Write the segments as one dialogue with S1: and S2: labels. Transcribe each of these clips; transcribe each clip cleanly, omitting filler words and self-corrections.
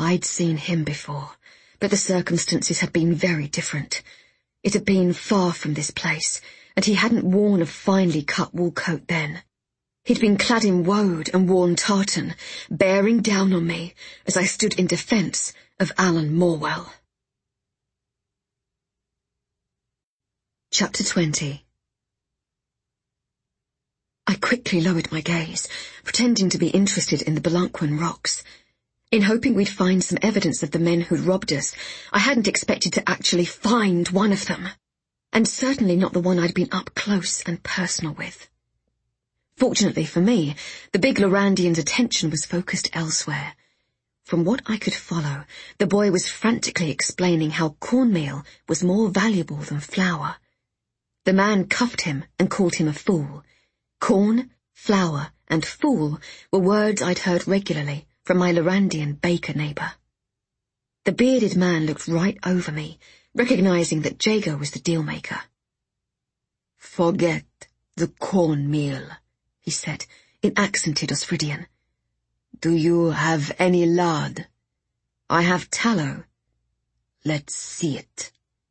S1: I'd seen him before, but the circumstances had been very different. It had been far from this place, and he hadn't worn a finely cut wool coat then. He'd been clad in woad and worn tartan, bearing down on me as I stood in defence of Alan Morwell. Chapter 20. I quickly lowered my gaze, pretending to be interested in the Belunquan rocks. In hoping we'd find some evidence of the men who'd robbed us, I hadn't expected to actually find one of them, and certainly not the one I'd been up close and personal with. Fortunately for me, the big Lorandian's attention was focused elsewhere. From what I could follow, the boy was frantically explaining how cornmeal was more valuable than flour. The man cuffed him and called him a fool. Corn, flour, and fool were words I'd heard regularly from my Lorandian baker neighbour. The bearded man looked right over me, recognising that Jago was the deal-maker. "Forget the cornmeal," he said, in accented Osphridian. "Do you have any lard?" "I have tallow." "Let's see it."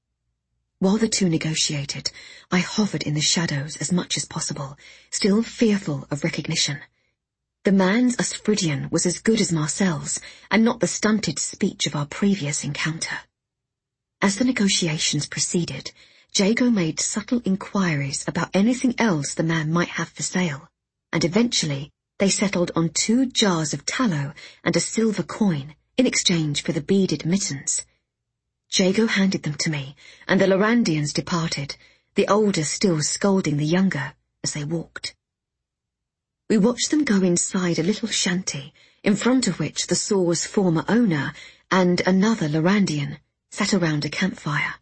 S1: While the two negotiated, I hovered in the shadows as much as possible, still fearful of recognition. The man's Osphridian was as good as Marcel's, and not the stunted speech of our previous encounter. As the negotiations proceeded, Jago made subtle inquiries about anything else the man might have for sale, and eventually they settled on 2 jars of tallow and a silver coin in exchange for the beaded mittens. Jago handed them to me, and the Lorandians departed, the older still scolding the younger as they walked. We watched them go inside a little shanty, in front of which the Saw's former owner and another Lorandian sat around a campfire.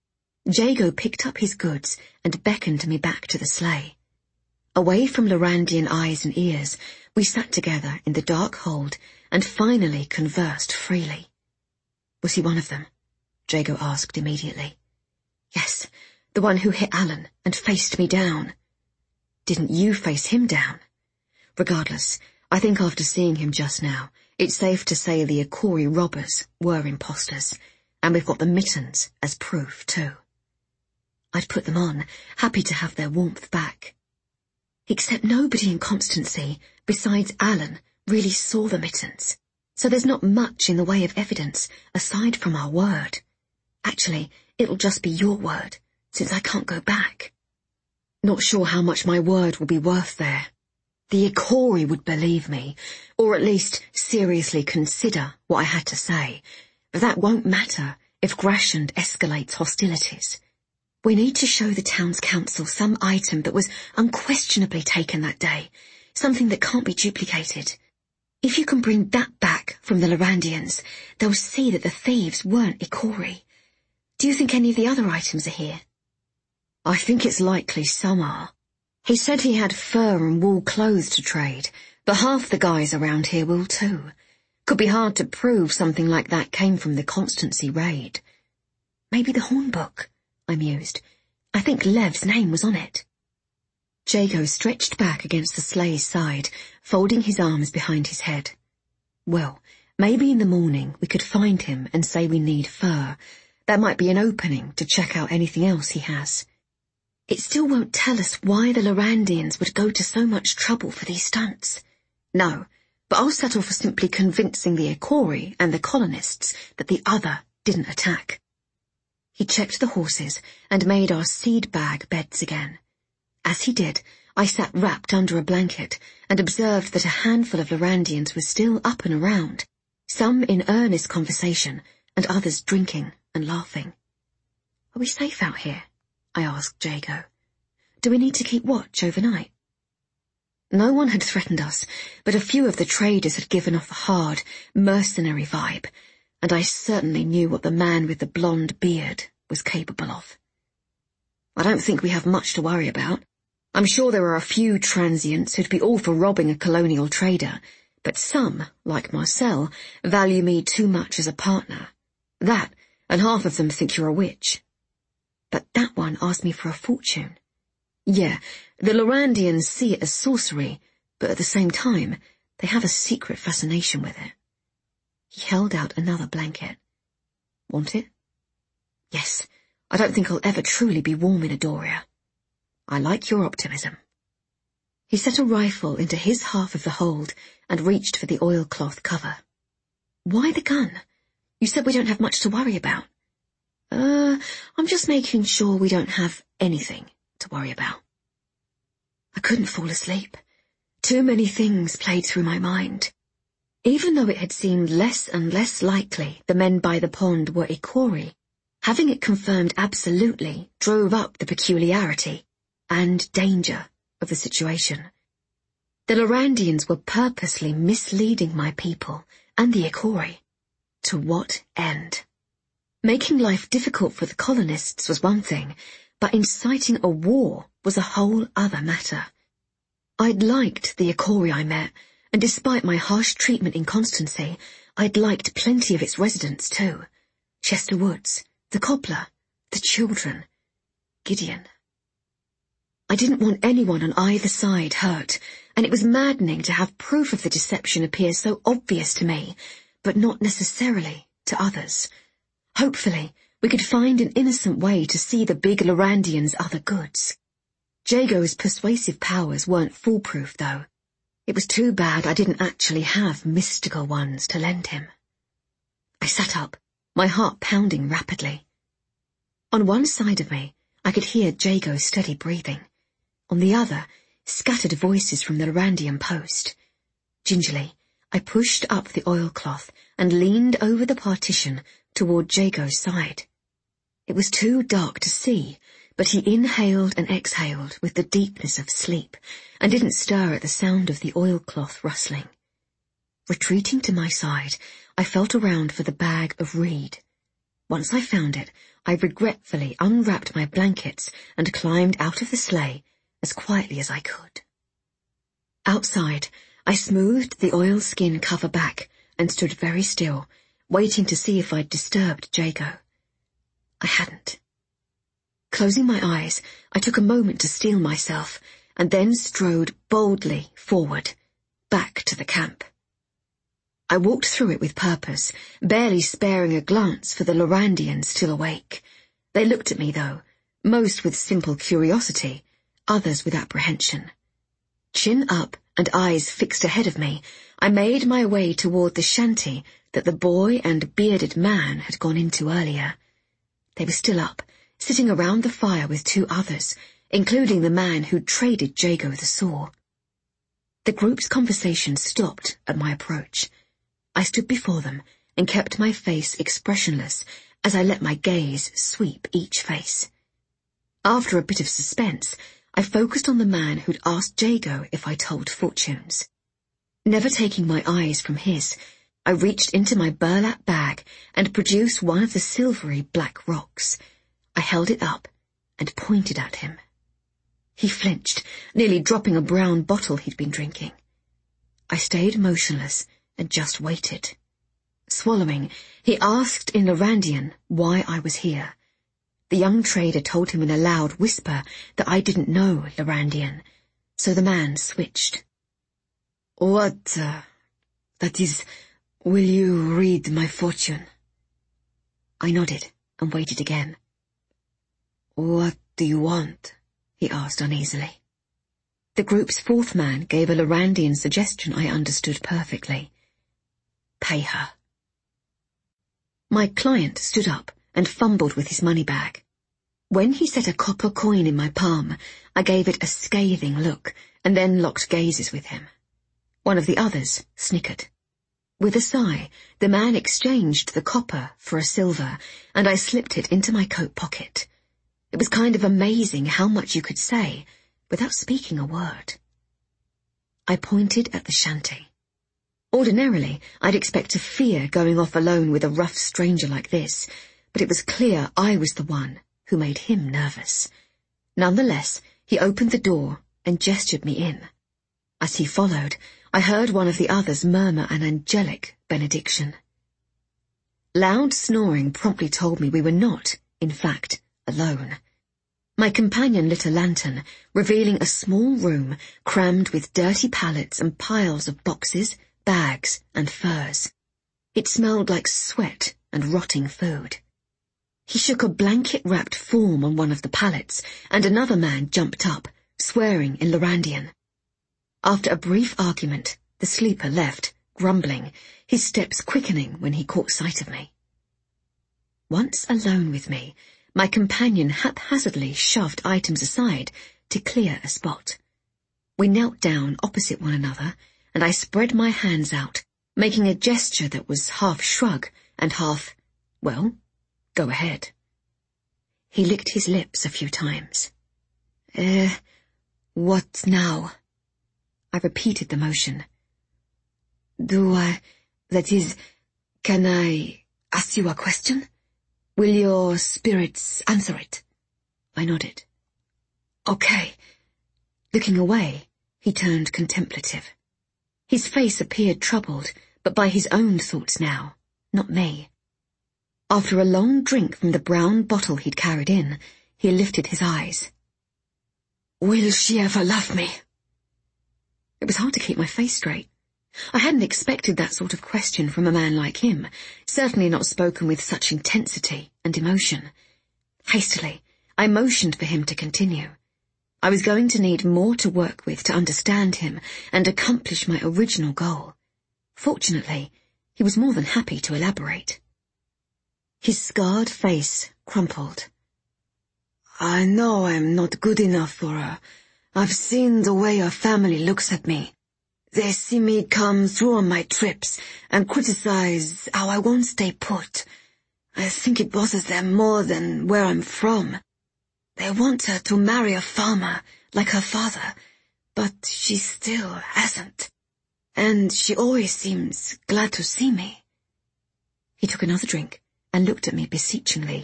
S1: Jago picked up his goods and beckoned me back to the sleigh. Away from Lorandian eyes and ears, we sat together in the dark hold and finally conversed freely. "Was he one of them?" Jago asked immediately. "Yes, the one who hit Alan and faced me down." "Didn't you face him down?" "Regardless, I think after seeing him just now, it's safe to say the Akori robbers were imposters, and we've got the mittens as proof too." I'd put them on, happy to have their warmth back. "Except nobody in Constancy, besides Alan, really saw the mittens, so there's not much in the way of evidence aside from our word. Actually, it'll just be your word, since I can't go back." "Not sure how much my word will be worth there. The Akori would believe me, or at least seriously consider what I had to say, but that won't matter if Grashand escalates hostilities. We need to show the town's council some item that was unquestionably taken that day, something that can't be duplicated. If you can bring that back from the Lorandians, they'll see that the thieves weren't Akori. Do you think any of the other items are here?" "I think it's likely some are. He said he had fur and wool clothes to trade, but half the guys around here will too. Could be hard to prove something like that came from the Constancy raid." "Maybe the hornbook," I mused. "I think Lev's name was on it." Jago stretched back against the sleigh's side, folding his arms behind his head. "Well, maybe in the morning we could find him and say we need fur. That might be an opening to check out anything else he has. It still won't tell us why the Lorandians would go to so much trouble for these stunts. No, but I'll settle for simply convincing the Akori and the colonists that the other didn't attack." He checked the horses and made our seed bag beds again. As he did, I sat wrapped under a blanket and observed that a handful of Lorandians was still up and around, some in earnest conversation and others drinking and laughing. "Are we safe out here?" I asked Jago. "Do we need to keep watch overnight?" No one had threatened us, but a few of the traders had given off a hard, mercenary vibe, and I certainly knew what the man with the blonde beard was capable of. "I don't think we have much to worry about. I'm sure there are a few transients who'd be all for robbing a colonial trader, but some, like Marcel, value me too much as a partner. That, and half of them think you're a witch." "But that one asked me for a fortune." "Yeah, the Lorandians see it as sorcery, but at the same time, they have a secret fascination with it." He held out another blanket. Want it? Yes, I don't think I'll ever truly be warm in Adoria. I like your optimism. He set a rifle into his half of the hold and reached for the oilcloth cover. Why the gun? You said we don't have much to worry about. I'm just making sure we don't have anything to worry about. I couldn't fall asleep. Too many things played through my mind. Even though it had seemed less and less likely the men by the pond were Ikori, having it confirmed absolutely drove up the peculiarity and danger of the situation. The Lorandians were purposely misleading my people and the Ikori. To what end? Making life difficult for the colonists was one thing, but inciting a war was a whole other matter. I'd liked the Ikori I met, and despite my harsh treatment in Constancy, I'd liked plenty of its residents too. Chester Woods, the cobbler, the children, Gideon. I didn't want anyone on either side hurt, and it was maddening to have proof of the deception appear so obvious to me, but not necessarily to others. Hopefully, we could find an innocent way to see the big Lorandians' other goods. Jago's persuasive powers weren't foolproof, though. It was too bad I didn't actually have mystical ones to lend him. I sat up, my heart pounding rapidly. On one side of me, I could hear Jago's steady breathing. On the other, scattered voices from the Lorandian post. Gingerly, I pushed up the oilcloth and leaned over the partition toward Jago's side. It was too dark to see, but he inhaled and exhaled with the deepness of sleep and didn't stir at the sound of the oilcloth rustling. Retreating to my side, I felt around for the bag of reed. Once I found it, I regretfully unwrapped my blankets and climbed out of the sleigh as quietly as I could. Outside, I smoothed the oilskin cover back and stood very still, waiting to see if I'd disturbed Jago. I hadn't. Closing my eyes, I took a moment to steel myself, and then strode boldly forward, back to the camp. I walked through it with purpose, barely sparing a glance for the Lorandians still awake. They looked at me, though, most with simple curiosity, others with apprehension. Chin up and eyes fixed ahead of me, I made my way toward the shanty that the boy and bearded man had gone into earlier. They were still up, sitting around the fire with two others, including the man who'd traded Jago the saw. The group's conversation stopped at my approach. I stood before them and kept my face expressionless as I let my gaze sweep each face. After a bit of suspense, I focused on the man who'd asked Jago if I told fortunes. Never taking my eyes from his, I reached into my burlap bag and produced one of the silvery black rocks. I held it up and pointed at him. He flinched, nearly dropping a brown bottle he'd been drinking. I stayed motionless and just waited. Swallowing, he asked in Lorandian why I was here. The young trader told him in a loud whisper that I didn't know Lorandian, so the man switched. That is, will you read my fortune? I nodded and waited again. What do you want? He asked uneasily. The group's fourth man gave a Lorandian suggestion I understood perfectly. Pay her. My client stood up and fumbled with his money bag. When he set a copper coin in my palm, I gave it a scathing look and then locked gazes with him. One of the others snickered. With a sigh, the man exchanged the copper for a silver, and I slipped it into my coat pocket. It was kind of amazing how much you could say without speaking a word. I pointed at the shanty. Ordinarily, I'd expect to fear going off alone with a rough stranger like this, but it was clear I was the one who made him nervous. Nonetheless, he opened the door and gestured me in. As he followed, I heard one of the others murmur an angelic benediction. Loud snoring promptly told me we were not, in fact, alone. My companion lit a lantern, revealing a small room crammed with dirty pallets and piles of boxes, bags, and furs. It smelled like sweat and rotting food. He shook a blanket-wrapped form on one of the pallets, and another man jumped up, swearing in Lorandian. After a brief argument, the sleeper left, grumbling, his steps quickening when he caught sight of me. Once alone with me, my companion haphazardly shoved items aside to clear a spot. We knelt down opposite one another, and I spread my hands out, making a gesture that was half shrug and half, well, go ahead. He licked his lips a few times. What now? I repeated the motion. Can I ask you a question? Will your spirits answer it? I nodded. Okay. Looking away, he turned contemplative. His face appeared troubled, but by his own thoughts now, not me. After a long drink from the brown bottle he'd carried in, he lifted his eyes. Will she ever love me? It was hard to keep my face straight. I hadn't expected that sort of question from a man like him, certainly not spoken with such intensity and emotion. Hastily, I motioned for him to continue. I was going to need more to work with to understand him and accomplish my original goal. Fortunately, he was more than happy to elaborate. His scarred face crumpled. I know I'm not good enough for her. I've seen the way her family looks at me. They see me come through on my trips and criticize how I won't stay put. I think it bothers them more than where I'm from. They want her to marry a farmer like her father, but she still hasn't. And she always seems glad to see me. He took another drink and looked at me beseechingly.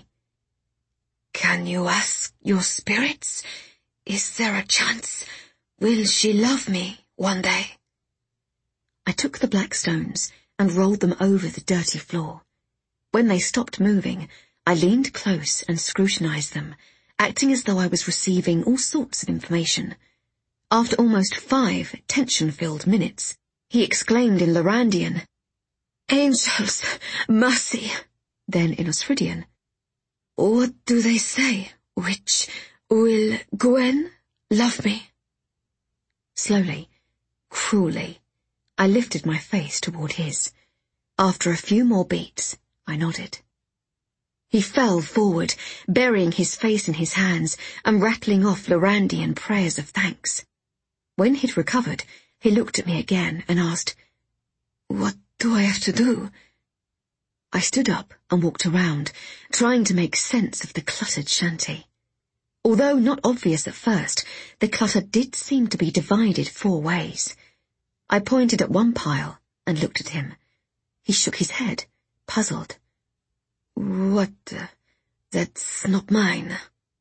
S1: Can you ask your spirits? Is there a chance? Will she love me one day? I took the black stones and rolled them over the dirty floor. When they stopped moving, I leaned close and scrutinized them, acting as though I was receiving all sorts of information. After almost 5 tension-filled minutes, he exclaimed in Lorandian, Angels, mercy! Then in Osridian, What do they say? Which will Gwen love me? Slowly, cruelly, I lifted my face toward his. After a few more beats, I nodded. He fell forward, burying his face in his hands and rattling off Lorandian prayers of thanks. When he'd recovered, he looked at me again and asked, What do I have to do? I stood up and walked around, trying to make sense of the cluttered shanty. Although not obvious at first, the clutter did seem to be divided 4 ways. I pointed at one pile and looked at him. He shook his head, puzzled. What? That's not mine.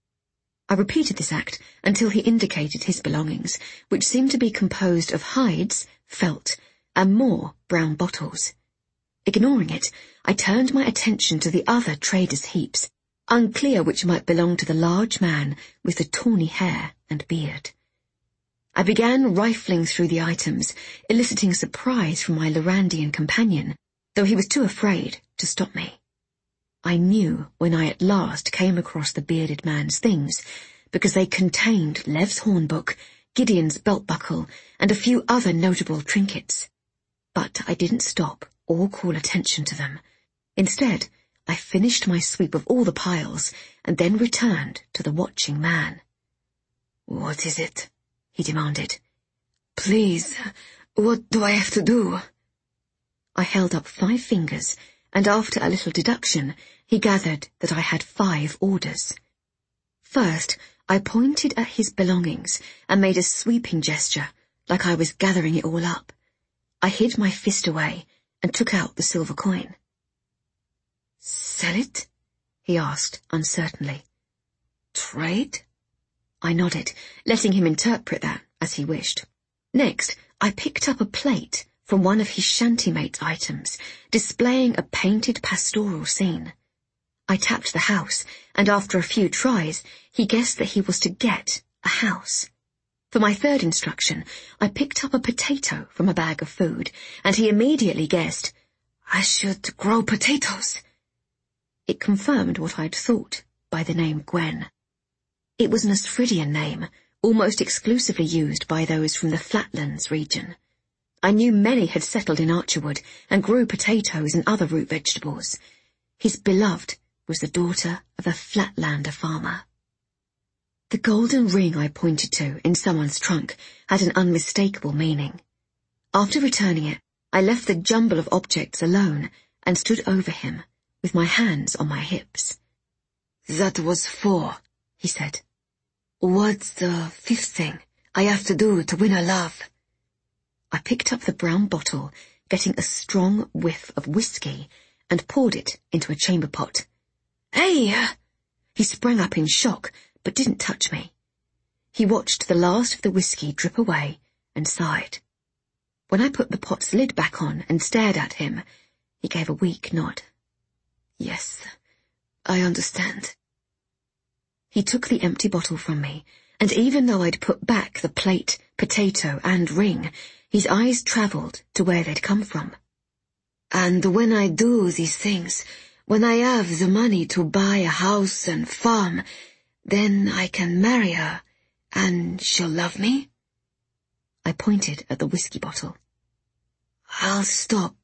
S1: I repeated this act until he indicated his belongings, which seemed to be composed of hides, felt, and more brown bottles. Ignoring it, I turned my attention to the other traders' heaps, unclear which might belong to the large man with the tawny hair and beard. I began rifling through the items, eliciting surprise from my Lorandian companion, though he was too afraid to stop me. I knew when I at last came across the bearded man's things, because they contained Lev's hornbook, Gideon's belt buckle, and a few other notable trinkets. But I didn't stop or call attention to them. Instead, I finished my sweep of all the piles and then returned to the watching man. What is it? He demanded. Please, what do I have to do? I held up 5 fingers, and after a little deduction, he gathered that I had 5 orders. First, I pointed at his belongings and made a sweeping gesture, like I was gathering it all up. I hid my fist away and took out the silver coin. Sell it? He asked uncertainly. Trade? I nodded, letting him interpret that as he wished. Next, I picked up a plate from one of his shanty-mate's items, displaying a painted pastoral scene. I tapped the house, and after a few tries, he guessed that he was to get a house. For my third instruction, I picked up a potato from a bag of food, and he immediately guessed, I should grow potatoes. It confirmed what I'd thought by the name Gwen. It was an Asphridian name, almost exclusively used by those from the Flatlands region. I knew many had settled in Archerwood and grew potatoes and other root vegetables. His beloved was the daughter of a Flatlander farmer. The golden ring I pointed to in someone's trunk had an unmistakable meaning. After returning it, I left the jumble of objects alone and stood over him, with my hands on my hips. "That was 4, he said. "What's the 5th thing I have to do to win her love?" I picked up the brown bottle, getting a strong whiff of whiskey, and poured it into a chamber pot. "Hey!" He sprang up in shock, but didn't touch me. He watched the last of the whiskey drip away and sighed. When I put the pot's lid back on and stared at him, he gave a weak nod. "Yes, I understand." He took the empty bottle from me, and even though I'd put back the plate, potato, and ring, his eyes travelled to where they'd come from. "And when I do these things, when I have the money to buy a house and farm, then I can marry her, and she'll love me?" I pointed at the whiskey bottle. I'll stop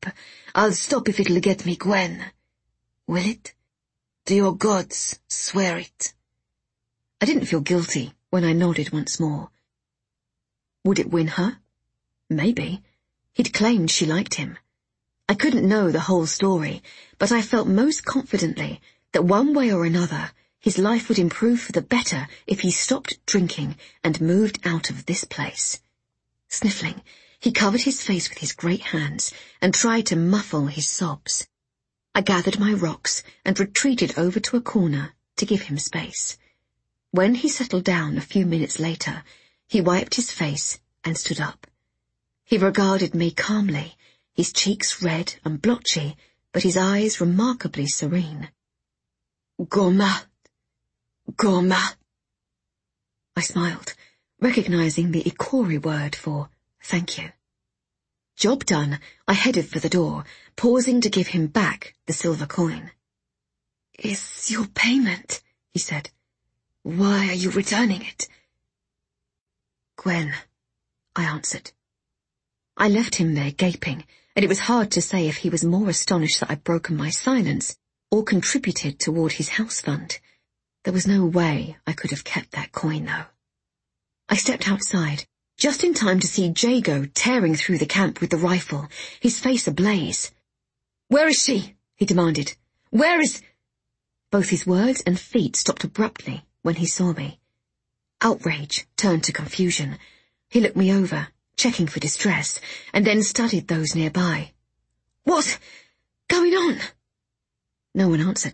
S1: if it'll get me Gwen. Will it? Do your gods swear it?" I didn't feel guilty when I nodded once more. Would it win her? Maybe. He'd claimed she liked him. I couldn't know the whole story, but I felt most confidently that one way or another his life would improve for the better if he stopped drinking and moved out of this place. Sniffling, he covered his face with his great hands and tried to muffle his sobs. I gathered my rocks and retreated over to a corner to give him space. When he settled down a few minutes later, he wiped his face and stood up. He regarded me calmly, his cheeks red and blotchy, but his eyes remarkably serene. "Goma. Goma." I smiled, recognizing the Ikori word for thank you. Job done, I headed for the door, pausing to give him back the silver coin. "It's your payment," he said. "Why are you returning it?" "Gwen," I answered. I left him there gaping, and it was hard to say if he was more astonished that I'd broken my silence or contributed toward his house fund. There was no way I could have kept that coin, though. I stepped outside, just in time to see Jago tearing through the camp with the rifle, his face ablaze. "Where is she?" he demanded. "Where is—" Both his words and feet stopped abruptly when he saw me. Outrage turned to confusion. He looked me over, checking for distress, and then studied those nearby. "What's going on?" No one answered.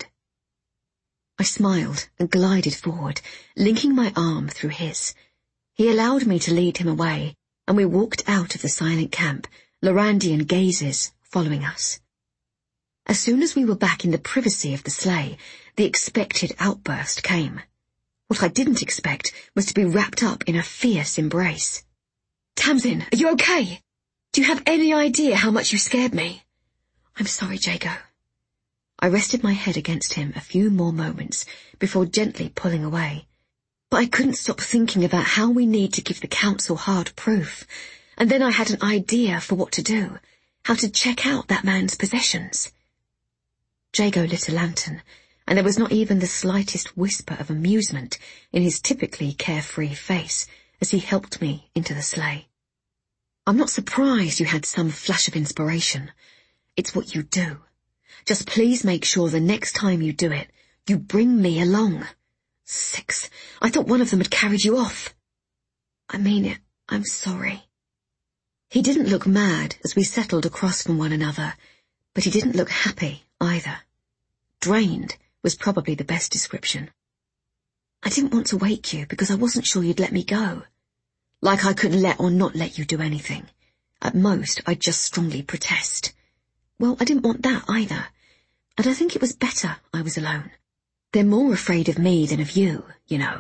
S1: I smiled and glided forward, linking my arm through his. He allowed me to lead him away, and we walked out of the silent camp, Lorandian gazes following us. As soon as we were back in the privacy of the sleigh, the expected outburst came. What I didn't expect was to be wrapped up in a fierce embrace. "Tamsin, are you okay? Do you have any idea how much you scared me?" "I'm sorry, Jago." I rested my head against him a few more moments before gently pulling away. But I couldn't stop thinking about how we need to give the council hard proof, and then I had an idea for what to do, how to check out that man's possessions. Jago lit a lantern, and there was not even the slightest whisper of amusement in his typically carefree face as he helped me into the sleigh. "I'm not surprised you had some flash of inspiration. It's what you do. Just please make sure the next time you do it, you bring me along. 6. I thought one of them had carried you off." "I mean it. I'm sorry." He didn't look mad as we settled across from one another, but he didn't look happy either. Drained was probably the best description. "I didn't want to wake you because I wasn't sure you'd let me go. Like I could let or not let you do anything. At most, I'd just strongly protest. Well, I didn't want that either, and I think it was better I was alone. They're more afraid of me than of you, you know."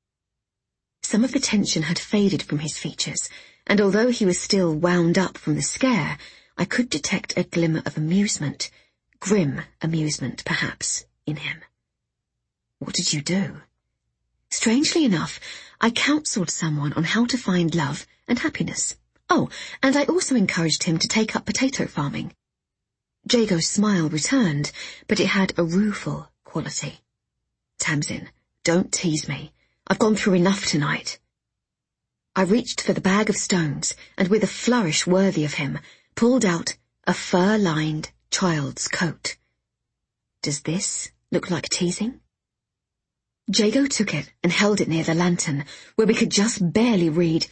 S1: Some of the tension had faded from his features, and although he was still wound up from the scare, I could detect a glimmer of amusement, grim amusement, perhaps, in him. What did you do? Strangely enough, I counselled someone on how to find love and happiness. Oh, and I also encouraged him to take up potato farming. Jago's smile returned, but it had a rueful quality. Tamsin, don't tease me. I've gone through enough tonight. I reached for the bag of stones, and with a flourish worthy of him, pulled out a fur-lined child's coat. Does this look like teasing? Jago took it and held it near the lantern, where we could just barely read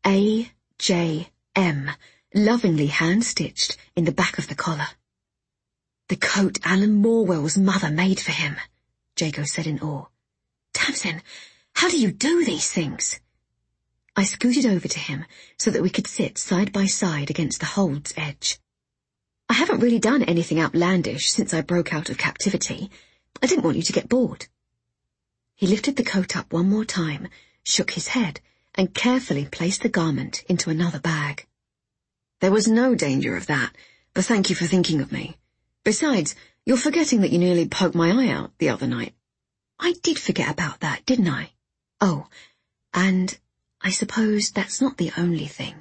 S1: A.J.M., lovingly hand-stitched in the back of the collar. The coat Alan Morwell's mother made for him, Jago said in awe. Tamsin, how do you do these things? I scooted over to him so that we could sit side by side against the hold's edge. I haven't really done anything outlandish since I broke out of captivity. I didn't want you to get bored. He lifted the coat up one more time, shook his head, and carefully placed the garment into another bag. There was no danger of that, but thank you for thinking of me. Besides, you're forgetting that you nearly poked my eye out the other night. I did forget about that, didn't I? Oh, and I suppose that's not the only thing.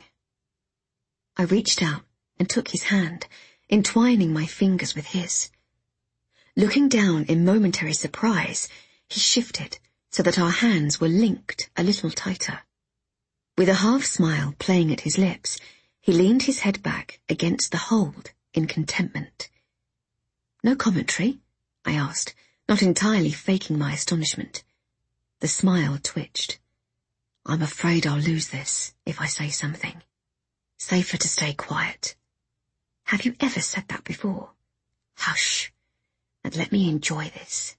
S1: I reached out and took his hand, entwining my fingers with his. Looking down in momentary surprise, he shifted so that our hands were linked a little tighter. With a half-smile playing at his lips, he leaned his head back against the hold in contentment. No commentary? I asked, not entirely faking my astonishment. The smile twitched. I'm afraid I'll lose this if I say something. Safer to stay quiet. Have you ever said that before? Hush, and let me enjoy this.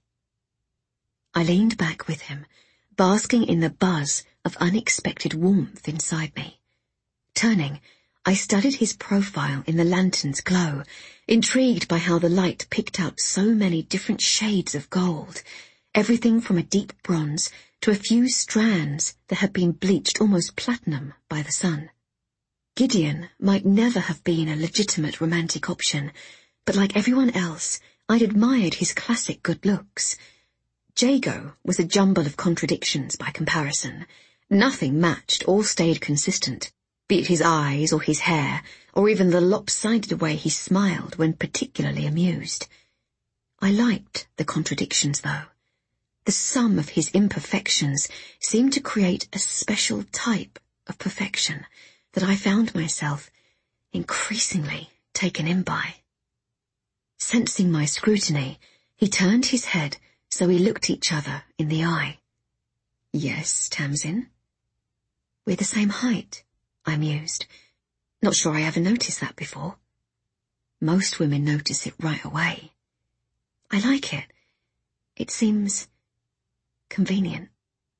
S1: I leaned back with him, basking in the buzz of unexpected warmth inside me. Turning, I studied his profile in the lantern's glow, intrigued by how the light picked out so many different shades of gold, everything from a deep bronze to a few strands that had been bleached almost platinum by the sun. Gideon might never have been a legitimate romantic option, but like everyone else, I'd admired his classic good looks. Jago was a jumble of contradictions by comparison. Nothing matched or stayed consistent, be it his eyes or his hair, or even the lopsided way he smiled when particularly amused. I liked the contradictions, though. The sum of his imperfections seemed to create a special type of perfection that I found myself increasingly taken in by. Sensing my scrutiny, he turned his head so we looked each other in the eye. Yes, Tamsin? We're the same height, I mused. Not sure I ever noticed that before. Most women notice it right away. I like it. It seems convenient.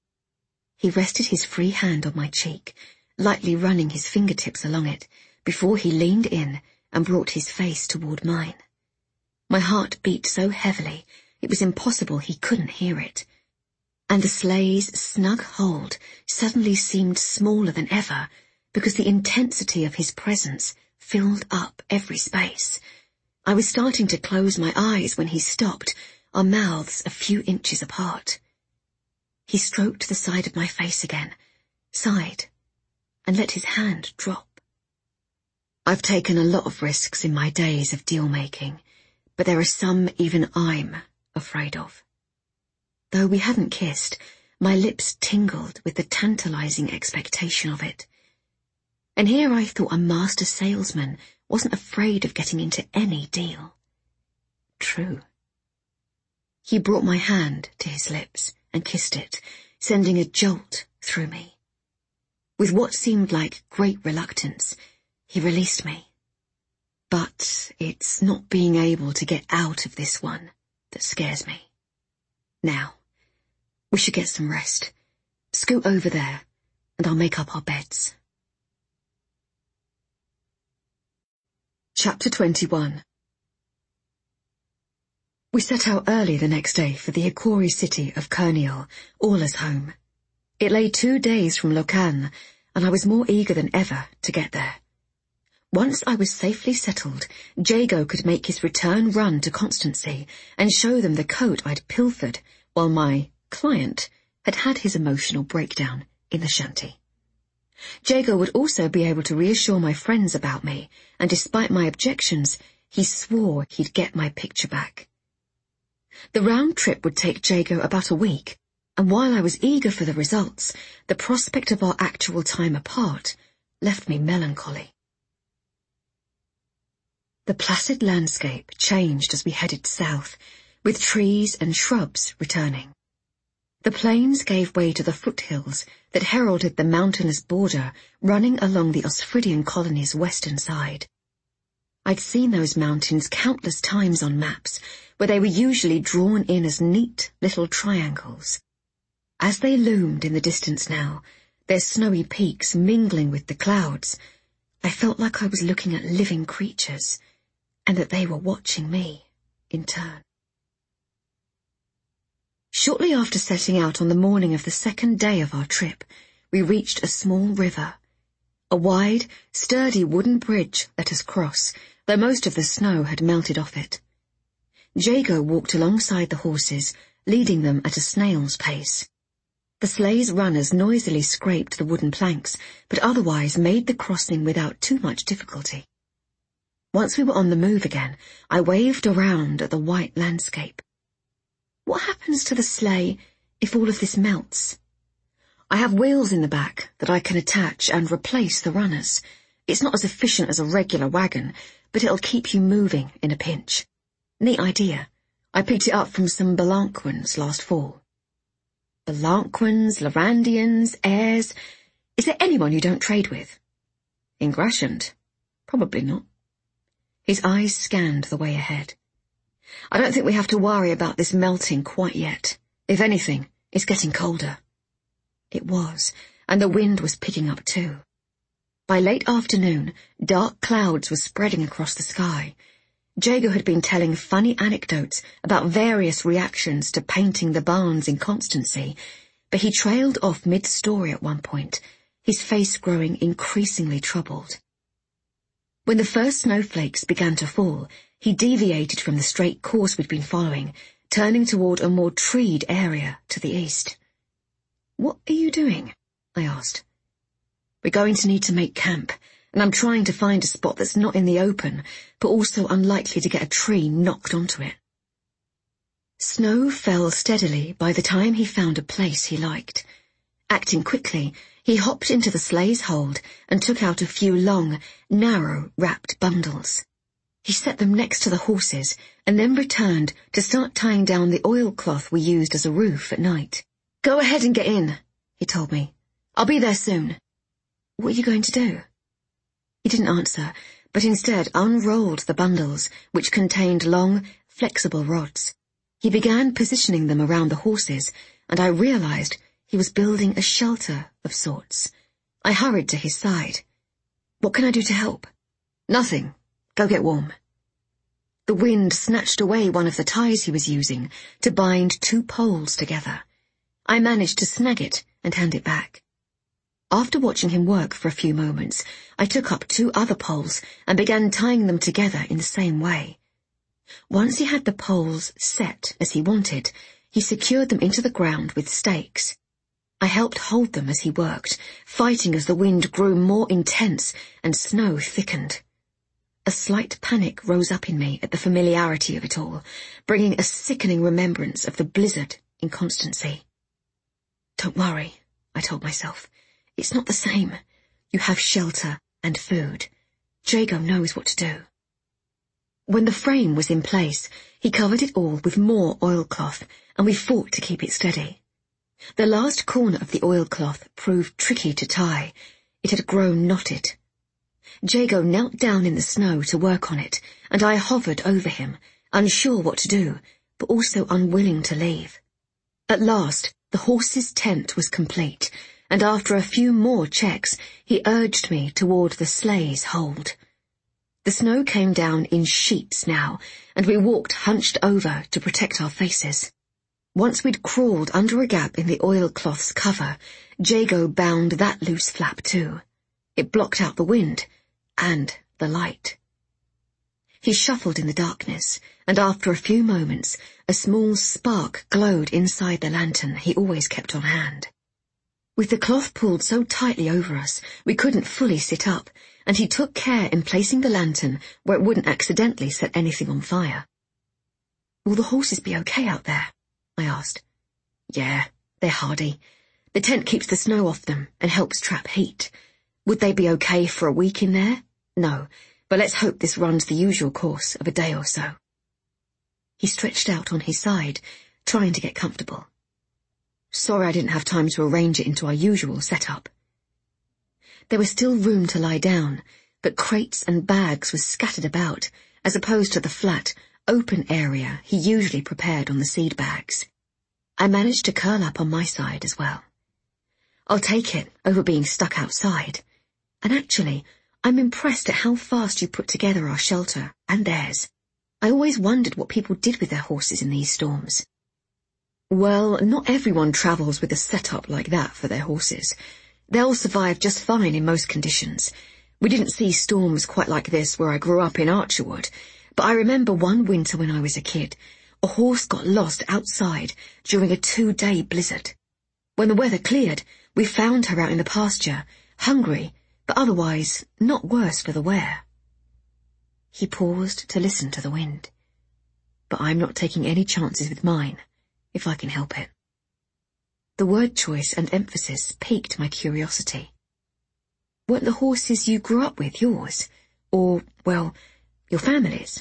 S1: He rested his free hand on my cheek, lightly running his fingertips along it, before he leaned in and brought his face toward mine. My heart beat so heavily it was impossible he couldn't hear it, and the sleigh's snug hold suddenly seemed smaller than ever because the intensity of his presence filled up every space. I was starting to close my eyes when he stopped, our mouths a few inches apart. He stroked the side of my face again, sighed, and let his hand drop. I've taken a lot of risks in my days of deal-making, but there are some even I'm afraid of. Though we hadn't kissed, my lips tingled with the tantalizing expectation of it. And here I thought a master salesman wasn't afraid of getting into any deal. True. He brought my hand to his lips and kissed it, sending a jolt through me. With what seemed like great reluctance, he released me. But it's not being able to get out of this one that scares me. Now, we should get some rest. Scoot over there, and I'll make up our beds. Chapter 21. We set out early the next day for the Ikori city of Kerniel, Orla's home. It lay 2 days from Locan, and I was more eager than ever to get there. Once I was safely settled, Jago could make his return run to Constancy and show them the coat I'd pilfered, while my client had had his emotional breakdown in the shanty. Jago would also be able to reassure my friends about me, and despite my objections, he swore he'd get my picture back. The round trip would take Jago about a week, and while I was eager for the results, the prospect of our actual time apart left me melancholy. The placid landscape changed as we headed south, with trees and shrubs returning. The plains gave way to the foothills that heralded the mountainous border running along the Osphridian colony's western side. I'd seen those mountains countless times on maps, where they were usually drawn in as neat little triangles. As they loomed in the distance now, their snowy peaks mingling with the clouds, I felt like I was looking at living creatures, and that they were watching me in turn. Shortly after setting out on the morning of the second day of our trip, we reached a small river. A wide, sturdy wooden bridge let us cross, though most of the snow had melted off it. Jago walked alongside the horses, leading them at a snail's pace. The sleigh's runners noisily scraped the wooden planks, but otherwise made the crossing without too much difficulty. Once we were on the move again, I waved around at the white landscape. What happens to the sleigh if all of this melts? I have wheels in the back that I can attach and replace the runners. It's not as efficient as a regular wagon, but it'll keep you moving in a pinch. Neat idea. I picked it up from some Belanquins last fall. Belanquins, Larandians, heirs. Is there anyone you don't trade with? In Gratian? Probably not. His eyes scanned the way ahead. I don't think we have to worry about this melting quite yet. If anything, it's getting colder. It was, and the wind was picking up too. By late afternoon, dark clouds were spreading across the sky. Jago had been telling funny anecdotes about various reactions to painting the barns in Constancy, but he trailed off mid-story at one point, his face growing increasingly troubled. When the first snowflakes began to fall, he deviated from the straight course we'd been following, turning toward a more treed area to the east. "What are you doing?" I asked. "We're going to need to make camp, and I'm trying to find a spot that's not in the open, but also unlikely to get a tree knocked onto it." Snow fell steadily by the time he found a place he liked. Acting quickly, he hopped into the sleigh's hold and took out a few long, narrow, wrapped bundles. He set them next to the horses and then returned to start tying down the oilcloth we used as a roof at night. "Go ahead and get in," he told me. "I'll be there soon." "What are you going to do?" He didn't answer, but instead unrolled the bundles, which contained long, flexible rods. He began positioning them around the horses, and I realized he was building a shelter of sorts. I hurried to his side. "What can I do to help?" "Nothing. Go get warm." The wind snatched away one of the ties he was using to bind two poles together. I managed to snag it and hand it back. After watching him work for a few moments, I took up two other poles and began tying them together in the same way. Once he had the poles set as he wanted, he secured them into the ground with stakes. I helped hold them as he worked, fighting as the wind grew more intense and snow thickened. A slight panic rose up in me at the familiarity of it all, bringing a sickening remembrance of the blizzard in Constancy. "Don't worry," I told myself. "It's not the same. You have shelter and food. Jago knows what to do." When the frame was in place, he covered it all with more oilcloth, and we fought to keep it steady. The last corner of the oilcloth proved tricky to tie. It had grown knotted. Jago knelt down in the snow to work on it, and I hovered over him, unsure what to do, but also unwilling to leave. At last, the horse's tent was complete, and after a few more checks, he urged me toward the sleigh's hold. The snow came down in sheets now, and we walked hunched over to protect our faces. Once we'd crawled under a gap in the oilcloth's cover, Jago bound that loose flap too. It blocked out the wind and the light. He shuffled in the darkness, and after a few moments, a small spark glowed inside the lantern he always kept on hand. With the cloth pulled so tightly over us, we couldn't fully sit up, and he took care in placing the lantern where it wouldn't accidentally set anything on fire. "Will the horses be okay out there?" I asked. "Yeah, they're hardy. The tent keeps the snow off them and helps trap heat. Would they be okay for a week in there? No, but let's hope this runs the usual course of a day or so." He stretched out on his side, trying to get comfortable. "Sorry I didn't have time to arrange it into our usual setup." There was still room to lie down, but crates and bags were scattered about, as opposed to the flat, open area he usually prepared on the seed bags. I managed to curl up on my side as well. I'll take it over being stuck outside. And actually, I'm impressed at how fast you put together our shelter, and theirs. I always wondered what people did with their horses in these storms. Well, not everyone travels with a setup like that for their horses. They'll survive just fine in most conditions. We didn't see storms quite like this where I grew up in Archerwood, but I remember one winter when I was a kid, a horse got lost outside during a 2-day blizzard. When the weather cleared, we found her out in the pasture, hungry, but otherwise not worse for the wear. He paused to listen to the wind. But I'm not taking any chances with mine, if I can help it. The word choice and emphasis piqued my curiosity. Weren't the horses you grew up with yours? Or, well, your family's?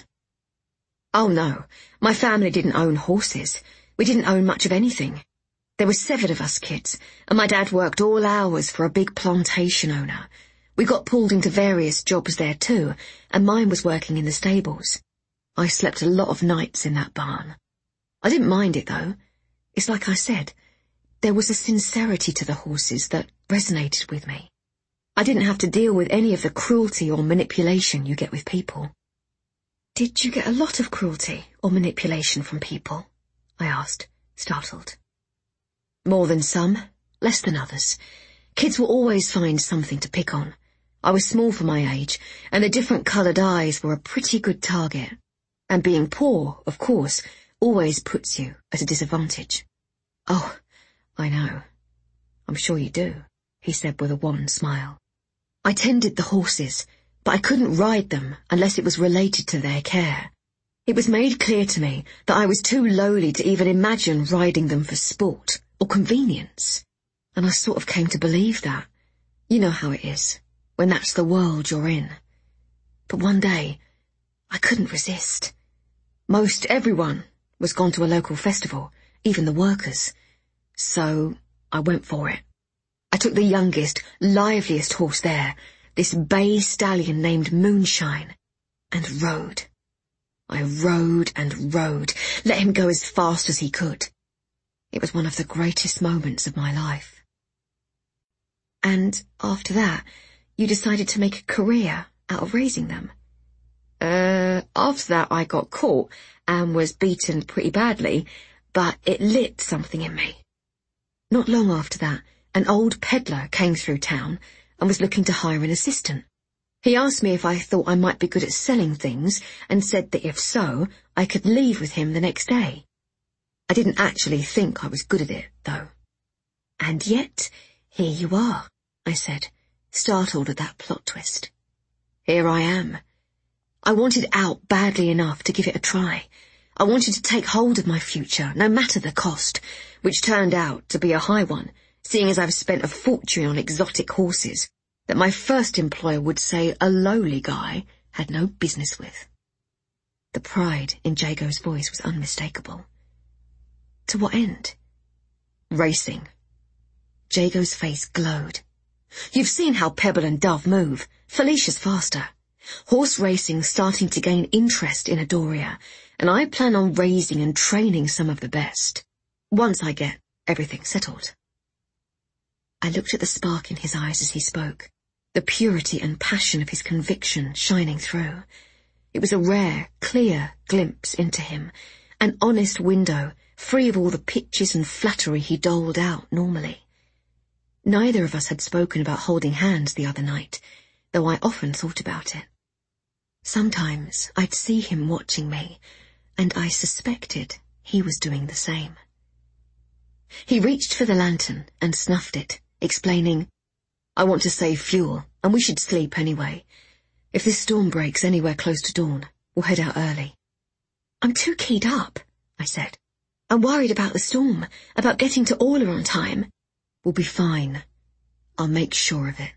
S1: Oh no, my family didn't own horses. We didn't own much of anything. There were 7 of us kids, and my dad worked all hours for a big plantation owner. We got pulled into various jobs there too, and mine was working in the stables. I slept a lot of nights in that barn. I didn't mind it though. It's like I said, there was a sincerity to the horses that resonated with me. I didn't have to deal with any of the cruelty or manipulation you get with people. "Did you get a lot of cruelty or manipulation from people?" I asked, startled. "More than some, less than others. Kids will always find something to pick on. I was small for my age, and the different coloured eyes were a pretty good target. And being poor, of course, always puts you at a disadvantage." "Oh, I know. I'm sure you do," he said with a wan smile. "I tended the horses, but I couldn't ride them unless it was related to their care. It was made clear to me that I was too lowly to even imagine riding them for sport or convenience. And I sort of came to believe that. You know how it is, when that's the world you're in. But one day, I couldn't resist. Most everyone was gone to a local festival, even the workers. So I went for it. I took the youngest, liveliest horse there, this bay stallion named Moonshine, and rode. I rode and rode, let him go as fast as he could. It was one of the greatest moments of my life." "And after that, you decided to make a career out of raising them?" After that I got caught and was beaten pretty badly, but it lit something in me. Not long after that, an old peddler came through town and was looking to hire an assistant. He asked me if I thought I might be good at selling things and said that if so, I could leave with him the next day. I didn't actually think I was good at it, though. "And yet, here you are," I said, startled at that plot twist. "Here I am. I wanted out badly enough to give it a try. I wanted to take hold of my future, no matter the cost, which turned out to be a high one, seeing as I've spent a fortune on exotic horses that my first employer would say a lowly guy had no business with." The pride in Jago's voice was unmistakable. "To what end?" "Racing." Jago's face glowed. "You've seen how Pebble and Dove move. Felicia's faster. Horse racing's starting to gain interest in Adoria, and I plan on raising and training some of the best, once I get everything settled." I looked at the spark in his eyes as he spoke, the purity and passion of his conviction shining through. It was a rare, clear glimpse into him, an honest window, free of all the pitches and flattery he doled out normally. Neither of us had spoken about holding hands the other night, though I often thought about it. Sometimes I'd see him watching me, and I suspected he was doing the same. He reached for the lantern and snuffed it, explaining, "I want to save fuel, and we should sleep anyway. If this storm breaks anywhere close to dawn, we'll head out early." "I'm too keyed up," I said. "I'm worried about the storm, about getting to Orla on time." "We'll be fine. I'll make sure of it."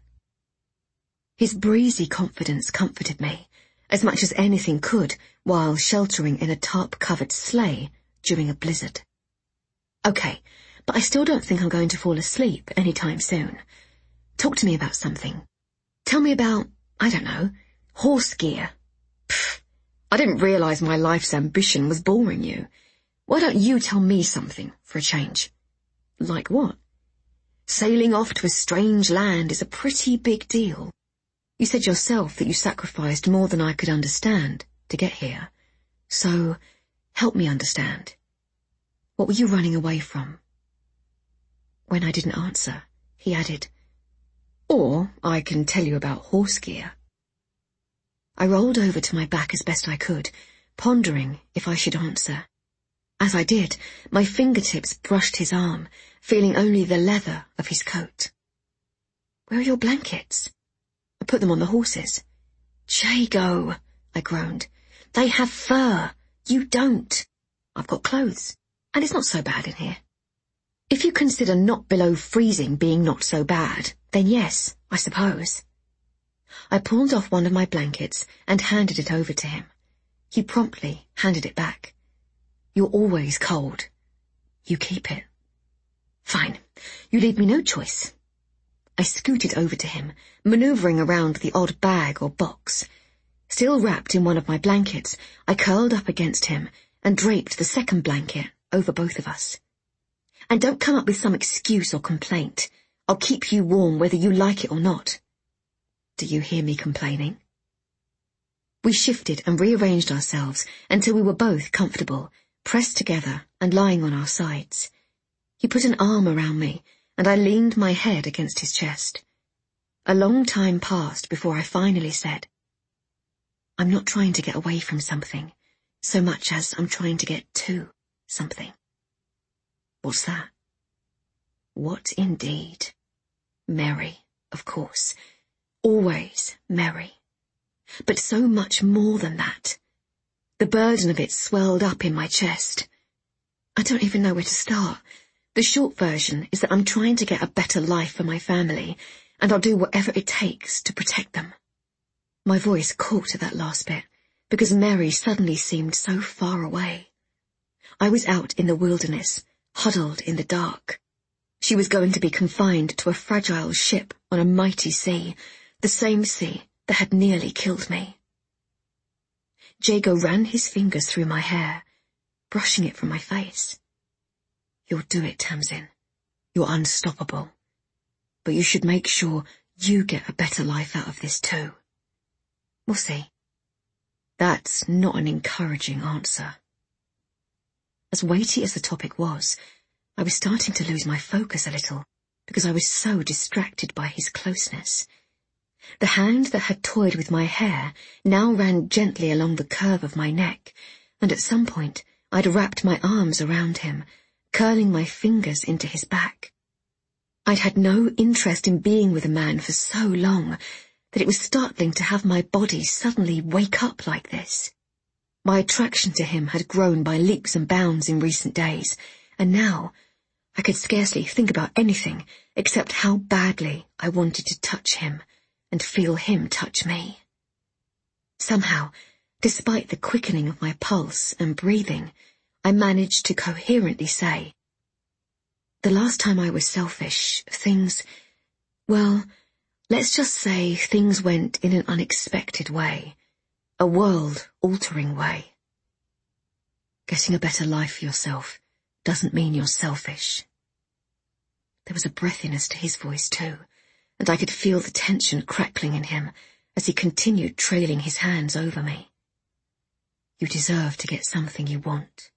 S1: His breezy confidence comforted me, as much as anything could, while sheltering in a tarp-covered sleigh during a blizzard. "Okay, but I still don't think I'm going to fall asleep any time soon. Talk to me about something. Tell me about, I don't know, horse gear." "Pfft, I didn't realize my life's ambition was boring you. Why don't you tell me something, for a change?" "Like what?" "Sailing off to a strange land is a pretty big deal. You said yourself that you sacrificed more than I could understand to get here. So, help me understand. What were you running away from?" When I didn't answer, he added, "Or I can tell you about horse gear." I rolled over to my back as best I could, pondering if I should answer. As I did, my fingertips brushed his arm, feeling only the leather of his coat. "Where are your blankets?" "I put them on the horses." "Jago," I groaned. "They have fur. You don't." "I've got clothes, and it's not so bad in here." "If you consider not below freezing being not so bad, then yes, I suppose." I pulled off one of my blankets and handed it over to him. He promptly handed it back. "You're always cold. You keep it." "Fine. You leave me no choice." I scooted over to him, maneuvering around the odd bag or box. Still wrapped in one of my blankets, I curled up against him and draped the second blanket over both of us. "And don't come up with some excuse or complaint. I'll keep you warm whether you like it or not." "Do you hear me complaining?" We shifted and rearranged ourselves until we were both comfortable, pressed together and lying on our sides. He put an arm around me, and I leaned my head against his chest. A long time passed before I finally said, "I'm not trying to get away from something, so much as I'm trying to get to something." "What's that?" "What indeed?" "Mary, of course. Always Mary. But so much more than that. The burden of it swelled up in my chest. I don't even know where to start. The short version is that I'm trying to get a better life for my family, and I'll do whatever it takes to protect them." My voice caught at that last bit, because Mary suddenly seemed so far away. I was out in the wilderness, huddled in the dark. She was going to be confined to a fragile ship on a mighty sea, the same sea that had nearly killed me. Jago ran his fingers through my hair, brushing it from my face. "You'll do it, Tamsin. You're unstoppable. But you should make sure you get a better life out of this too." "We'll see." That's not an encouraging answer. As weighty as the topic was, I was starting to lose my focus a little, because I was so distracted by his closeness. The hand that had toyed with my hair now ran gently along the curve of my neck, and at some point I'd wrapped my arms around him, curling my fingers into his back. I'd had no interest in being with a man for so long that it was startling to have my body suddenly wake up like this. My attraction to him had grown by leaps and bounds in recent days, and now I could scarcely think about anything except how badly I wanted to touch him and feel him touch me. Somehow, despite the quickening of my pulse and breathing, I managed to coherently say, "The last time I was selfish, well, let's just say things went in an unexpected way, a world-altering way. Getting a better life for yourself doesn't mean you're selfish." There was a breathiness to his voice too, and I could feel the tension crackling in him as he continued trailing his hands over me. "You deserve to get something you want."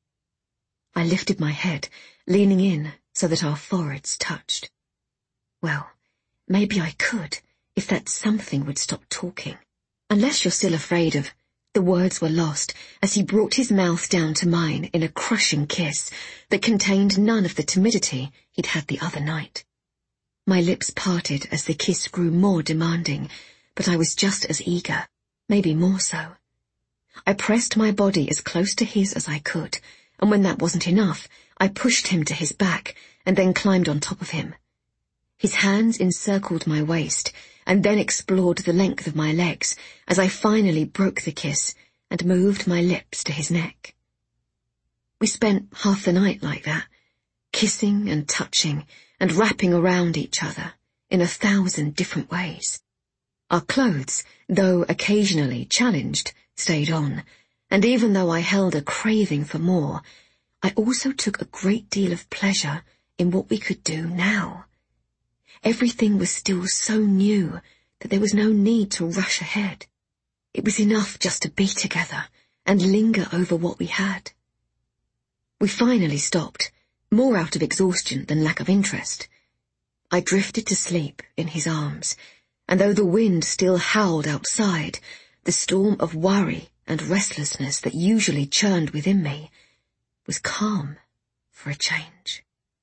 S1: I lifted my head, leaning in so that our foreheads touched. Well, maybe I could, if that something would stop talking. Unless you're still afraid of... The words were lost as he brought his mouth down to mine in a crushing kiss that contained none of the timidity he'd had the other night. My lips parted as the kiss grew more demanding, but I was just as eager, maybe more so. I pressed my body as close to his as I could, and when that wasn't enough, I pushed him to his back and then climbed on top of him. His hands encircled my waist and then explored the length of my legs as I finally broke the kiss and moved my lips to his neck. We spent half the night like that, kissing and touching and wrapping around each other in 1,000 different ways. Our clothes, though occasionally challenged, stayed on, and even though I held a craving for more, I also took a great deal of pleasure in what we could do now. Everything was still so new that there was no need to rush ahead. It was enough just to be together and linger over what we had. We finally stopped, more out of exhaustion than lack of interest. I drifted to sleep in his arms, and though the wind still howled outside, the storm of worry and restlessness that usually churned within me was calm for a change.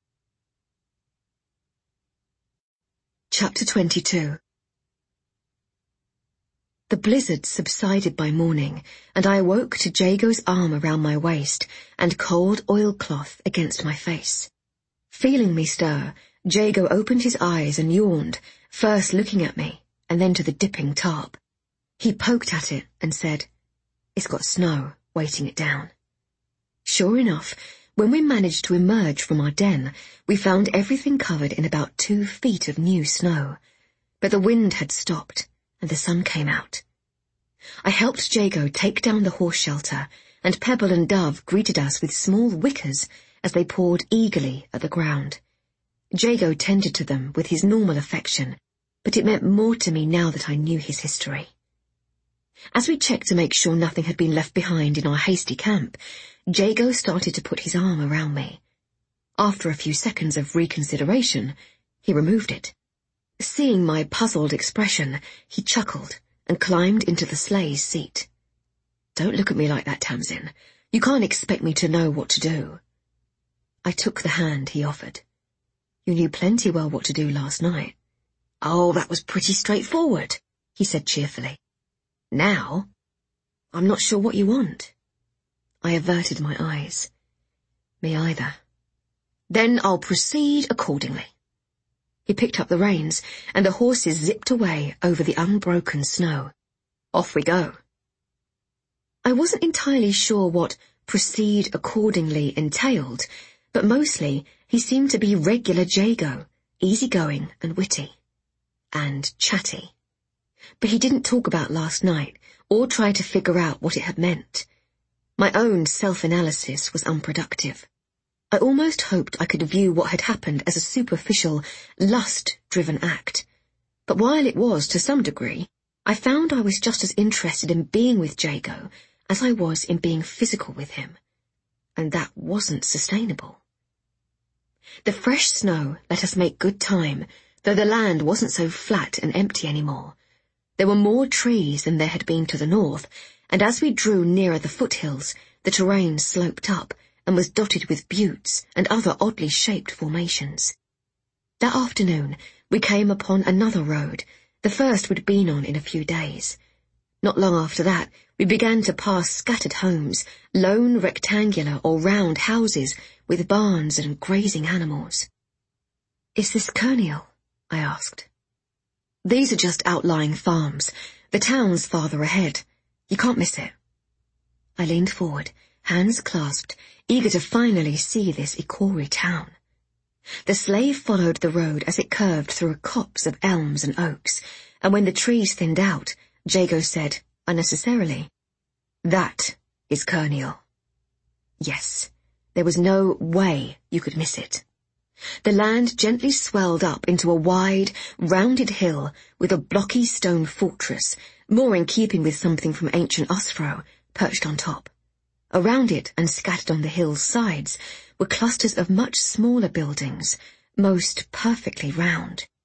S1: Chapter 22. The blizzard subsided by morning, and I awoke to Jago's arm around my waist and cold oilcloth against my face. Feeling me stir, Jago opened his eyes and yawned, first looking at me and then to the dipping tarp. He poked at it and said, "It's got snow weighting it down." Sure enough, when we managed to emerge from our den, we found everything covered in about 2 feet of new snow. But the wind had stopped, and the sun came out. I helped Jago take down the horse shelter, and Pebble and Dove greeted us with small wickers as they pawed eagerly at the ground. Jago tended to them with his normal affection, but it meant more to me now that I knew his history. As we checked to make sure nothing had been left behind in our hasty camp, Jago started to put his arm around me. After a few seconds of reconsideration, he removed it. Seeing my puzzled expression, he chuckled and climbed into the sleigh's seat. "Don't look at me like that, Tamsin. You can't expect me to know what to do." I took the hand he offered. "You knew plenty well what to do last night." "Oh, that was pretty straightforward," he said cheerfully. "Now, I'm not sure what you want." I averted my eyes. "Me either." "Then I'll proceed accordingly." He picked up the reins, and the horses zipped away over the unbroken snow. Off we go. I wasn't entirely sure what "proceed accordingly" entailed, but mostly he seemed to be regular Jago, easygoing and witty. And chatty. But he didn't talk about last night, or try to figure out what it had meant. My own self-analysis was unproductive. I almost hoped I could view what had happened as a superficial, lust-driven act. But while it was to some degree, I found I was just as interested in being with Jago as I was in being physical with him. And that wasn't sustainable. The fresh snow let us make good time, though the land wasn't so flat and empty anymore. There were more trees than there had been to the north, and as we drew nearer the foothills, the terrain sloped up and was dotted with buttes and other oddly shaped formations. That afternoon, we came upon another road, the first we'd been on in a few days. Not long after that, we began to pass scattered homes, lone rectangular or round houses with barns and grazing animals. "Is this Kerniel?" I asked. "These are just outlying farms. The town's farther ahead. You can't miss it." I leaned forward, hands clasped, eager to finally see this Ikori town. The sleigh followed the road as it curved through a copse of elms and oaks, and when the trees thinned out, Jago said, unnecessarily, "That is Kerniel." Yes, there was no way you could miss it. The land gently swelled up into a wide, rounded hill with a blocky stone fortress, more in keeping with something from ancient Osfro, perched on top. Around it and scattered on the hill's sides were clusters of much smaller buildings, most perfectly round.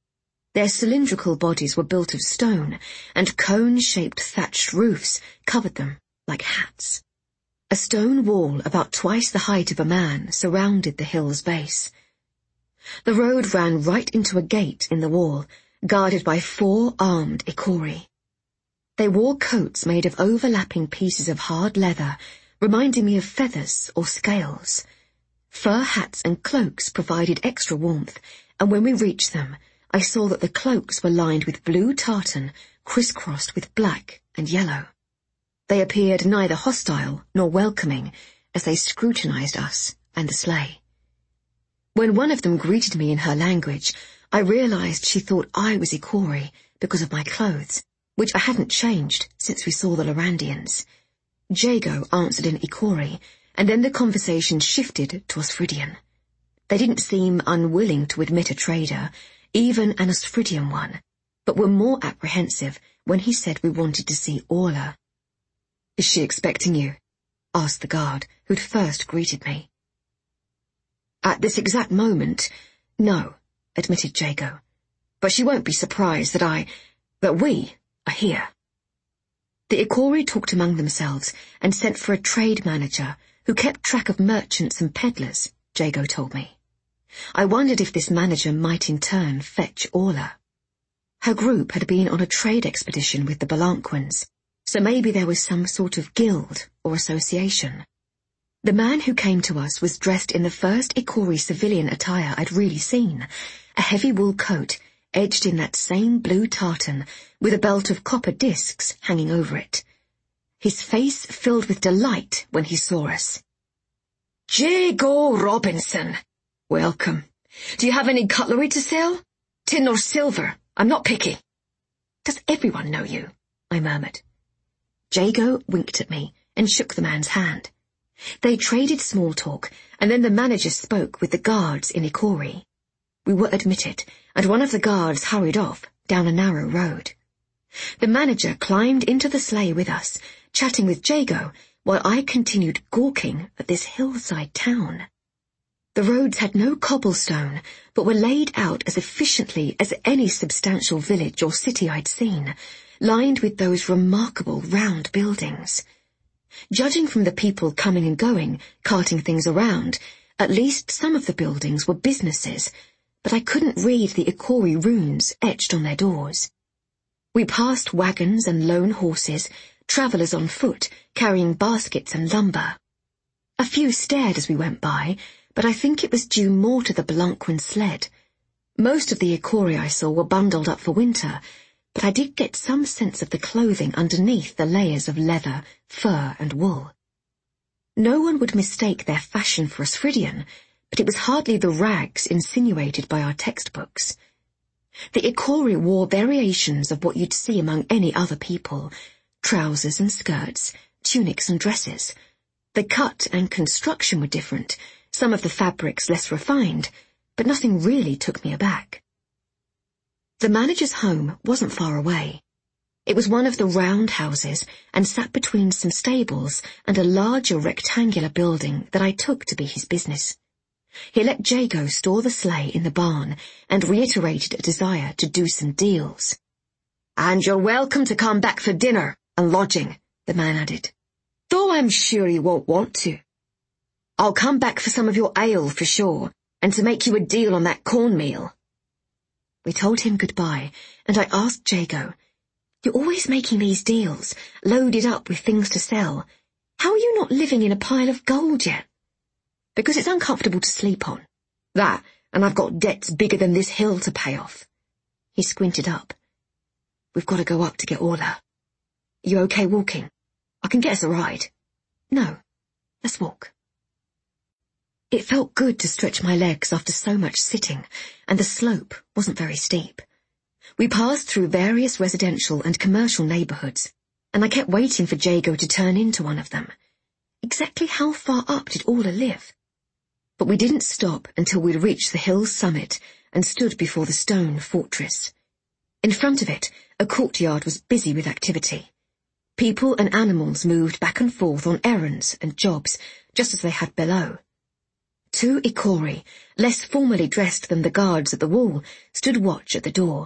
S1: Their cylindrical bodies were built of stone, and cone-shaped thatched roofs covered them like hats. A stone wall about twice the height of a man surrounded the hill's base. The road ran right into a gate in the wall, guarded by 4 armed Ikori. They wore coats made of overlapping pieces of hard leather, reminding me of feathers or scales. Fur hats and cloaks provided extra warmth, and when we reached them, I saw that the cloaks were lined with blue tartan, crisscrossed with black and yellow. They appeared neither hostile nor welcoming as they scrutinized us and the sleigh. When one of them greeted me in her language, I realized she thought I was Ikori because of my clothes, which I hadn't changed since we saw the Lorandians. Jago answered in Ikori, and then the conversation shifted to Osfridian. They didn't seem unwilling to admit a trader, even an Osfridian one, but were more apprehensive when he said we wanted to see Orla. "Is she expecting you?" asked the guard who'd first greeted me. "At this exact moment, no," admitted Jago. "But she won't be surprised that we are here." The Ikori talked among themselves and sent for a trade manager who kept track of merchants and peddlers, Jago told me. I wondered if this manager might in turn fetch Orla. Her group had been on a trade expedition with the Belanquins, so maybe there was some sort of guild or association. The man who came to us was dressed in the first Ikori civilian attire I'd really seen, a heavy wool coat edged in that same blue tartan with a belt of copper discs hanging over it. His face filled with delight when he saw us. "Jago Robinson! Welcome. Do you have any cutlery to sell? Tin or silver? I'm not picky." "Does everyone know you?" I murmured. Jago winked at me and shook the man's hand. They traded small talk, and then the manager spoke with the guards in Ikori. We were admitted, and one of the guards hurried off down a narrow road. The manager climbed into the sleigh with us, chatting with Jago, while I continued gawking at this hillside town. The roads had no cobblestone, but were laid out as efficiently as any substantial village or city I'd seen, lined with those remarkable round buildings. Judging from the people coming and going, carting things around, at least some of the buildings were businesses, but I couldn't read the Ikori runes etched on their doors. We passed wagons and lone horses, travellers on foot, carrying baskets and lumber. A few stared as we went by, but I think it was due more to the Belanquin sled. Most of the Ikori I saw were bundled up for winter, but I did get some sense of the clothing underneath the layers of leather, fur and wool. No one would mistake their fashion for Osfridian, but it was hardly the rags insinuated by our textbooks. The Ikori wore variations of what you'd see among any other people: trousers and skirts, tunics and dresses. The cut and construction were different, some of the fabrics less refined, but nothing really took me aback. The manager's home wasn't far away. It was one of the round houses and sat between some stables and a larger rectangular building that I took to be his business. He let Jago store the sleigh in the barn and reiterated a desire to do some deals. "And you're welcome to come back for dinner and lodging," the man added. "Though I'm sure you won't want to. I'll come back for some of your ale for sure, and to make you a deal on that cornmeal." We told him goodbye, and I asked Jago, "You're always making these deals, loaded up with things to sell. How are you not living in a pile of gold yet?" "Because it's uncomfortable to sleep on. That, and I've got debts bigger than this hill to pay off." He squinted up. "We've got to go up to get Orla. You okay walking? I can get us a ride." "No, let's walk." It felt good to stretch my legs after so much sitting, and the slope wasn't very steep. We passed through various residential and commercial neighbourhoods, and I kept waiting for Jago to turn into one of them. Exactly how far up did Orla live? But we didn't stop until we'd reached the hill's summit and stood before the stone fortress. In front of it, a courtyard was busy with activity. People and animals moved back and forth on errands and jobs, just as they had below. 2 Ikori, less formally dressed than the guards at the wall, stood watch at the door,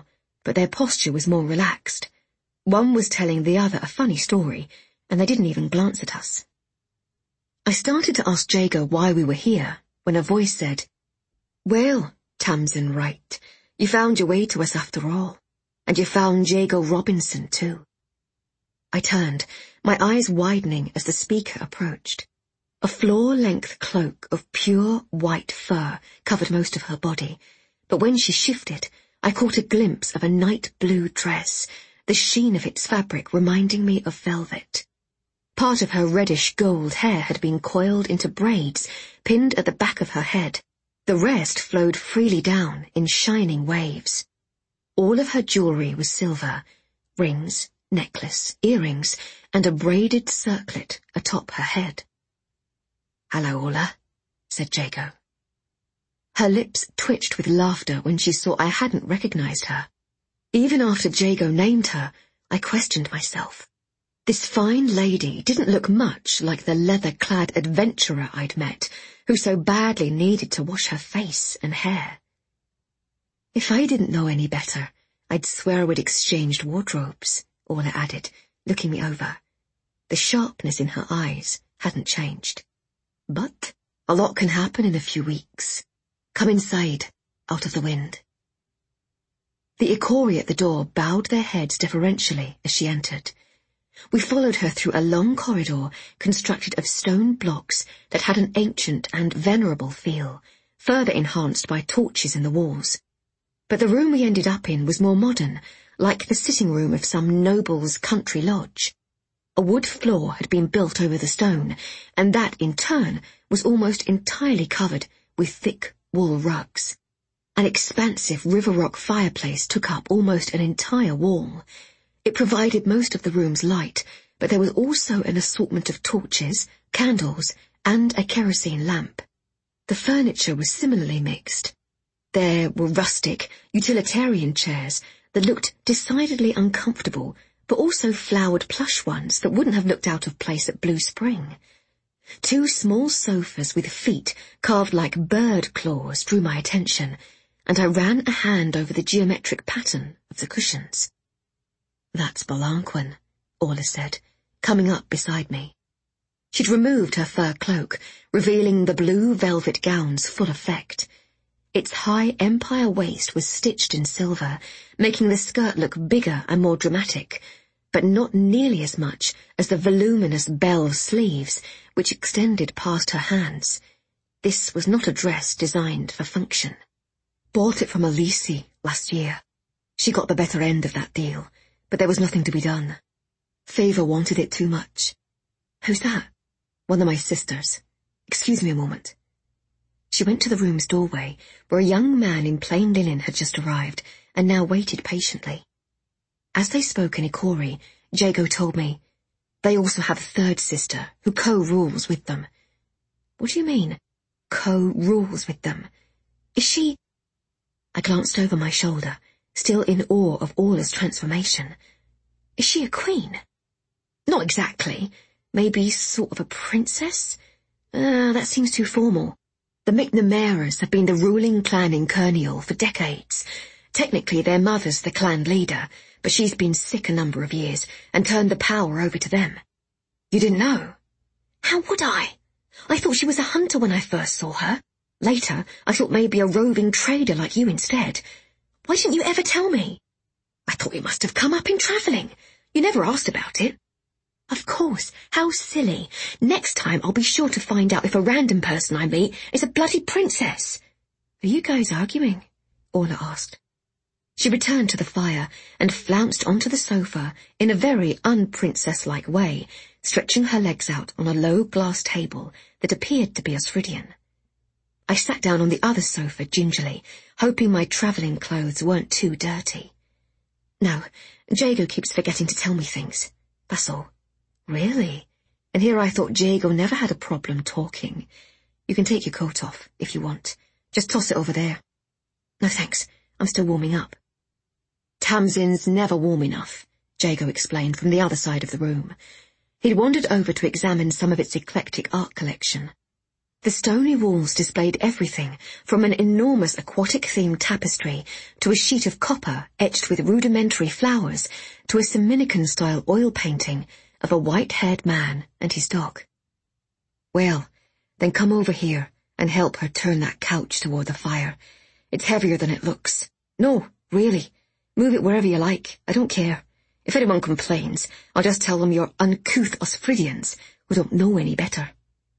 S1: but their posture was more relaxed. One was telling the other a funny story, and they didn't even glance at us. I started to ask Jago why we were here, when a voice said, "Well, Tamsin Wright, you found your way to us after all, and you found Jago Robinson too." I turned, my eyes widening as the speaker approached. A floor-length cloak of pure white fur covered most of her body, but when she shifted, I caught a glimpse of a night blue dress, the sheen of its fabric reminding me of velvet. Part of her reddish gold hair had been coiled into braids, pinned at the back of her head. The rest flowed freely down in shining waves. All of her jewelry was silver, rings, necklace, earrings, and a braided circlet atop her head. "Hello, Ola," said Jago. Her lips twitched with laughter when she saw I hadn't recognized her. Even after Jago named her, I questioned myself. This fine lady didn't look much like the leather-clad adventurer I'd met, who so badly needed to wash her face and hair. "If I didn't know any better, I'd swear we'd exchanged wardrobes," Ola added, looking me over. The sharpness in her eyes hadn't changed. "But a lot can happen in a few weeks. Come inside, out of the wind." The Ikori at the door bowed their heads deferentially as she entered. We followed her through a long corridor constructed of stone blocks that had an ancient and venerable feel, further enhanced by torches in the walls. But the room we ended up in was more modern, like the sitting room of some noble's country lodge. A wood floor had been built over the stone, and that, in turn, was almost entirely covered with thick wool rugs. An expansive river rock fireplace took up almost an entire wall. It provided most of the room's light, but there was also an assortment of torches, candles, and a kerosene lamp. The furniture was similarly mixed. There were rustic, utilitarian chairs that looked decidedly uncomfortable, but also flowered plush ones that wouldn't have looked out of place at Blue Spring. 2 small sofas with feet carved like bird claws drew my attention, and I ran a hand over the geometric pattern of the cushions. "That's Balanquin," Orla said, coming up beside me. She'd removed her fur cloak, revealing the blue velvet gown's full effect. Its high empire waist was stitched in silver, making the skirt look bigger and more dramatic, but not nearly as much as the voluminous bell sleeves, which extended past her hands. This was not a dress designed for function. "Bought it from Elise last year. She got the better end of that deal, but there was nothing to be done. Favor wanted it too much." "Who's that?" "One of my sisters. Excuse me a moment." She went to the room's doorway, where a young man in plain linen had just arrived, and now waited patiently. As they spoke in Ikori, Jago told me, "They also have a third sister, who co-rules with them." "What do you mean, co-rules with them? Is she—" I glanced over my shoulder, still in awe of Orla's transformation. "Is she a queen?" "Not exactly. Maybe sort of a princess? That seems too formal. The McNamaras have been the ruling clan in Kerniel for decades. Technically, their mother's the clan leader, but she's been sick a number of years and turned the power over to them." "You didn't know?" "How would I? I thought she was a hunter when I first saw her. Later, I thought maybe a roving trader like you instead. Why didn't you ever tell me?" "I thought it must have come up in travelling. You never asked about it." "Of course, how silly. Next time I'll be sure to find out if a random person I meet is a bloody princess." "Are you guys arguing?" Orla asked. She returned to the fire and flounced onto the sofa in a very unprincess-like way, stretching her legs out on a low glass table that appeared to be Osridian. I sat down on the other sofa gingerly, hoping my travelling clothes weren't too dirty. "No, Jago keeps forgetting to tell me things. That's all." "Really? And here I thought Jago never had a problem talking. You can take your coat off, if you want. Just toss it over there." "No thanks, I'm still warming up." "Tamsin's never warm enough," Jago explained from the other side of the room. He'd wandered over to examine some of its eclectic art collection. The stony walls displayed everything from an enormous aquatic-themed tapestry to a sheet of copper etched with rudimentary flowers to a Dominican-style oil painting of a white-haired man and his dog. "Well, then come over here and help her turn that couch toward the fire. It's heavier than it looks. No, really. Move it wherever you like. I don't care. If anyone complains, I'll just tell them you're uncouth Osphridians who don't know any better."